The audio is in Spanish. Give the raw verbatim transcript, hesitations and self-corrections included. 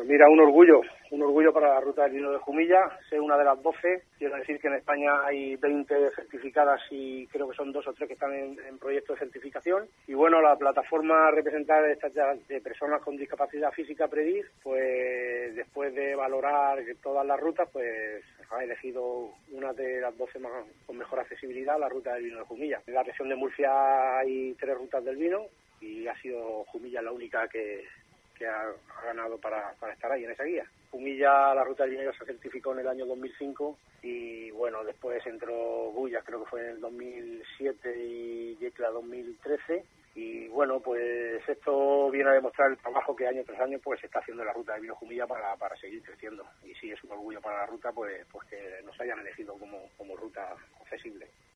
Pues mira, un orgullo, un orgullo para la ruta del vino de Jumilla, ser una de las doce. Quiero decir que en España hay veinte certificadas y creo que son dos o tres que están en, en proyecto de certificación. Y bueno, la plataforma representada de, estas, de personas con discapacidad física Predif, pues después de valorar todas las rutas, pues ha elegido una de las doce más, con mejor accesibilidad, la ruta del vino de Jumilla. En la región de Murcia hay tres rutas del vino y ha sido Jumilla la única que... que ha, ha ganado para, para estar ahí en esa guía. Jumilla, la ruta del vino se certificó en el año dos mil cinco y bueno, después entró Gullas, creo que fue en el dos mil siete y Yecla dos mil trece y bueno, pues esto viene a demostrar el trabajo que año tras año pues se está haciendo en la ruta del vino Jumilla para, para seguir creciendo y sí es un orgullo para la ruta pues, pues que nos hayan elegido como, como ruta accesible.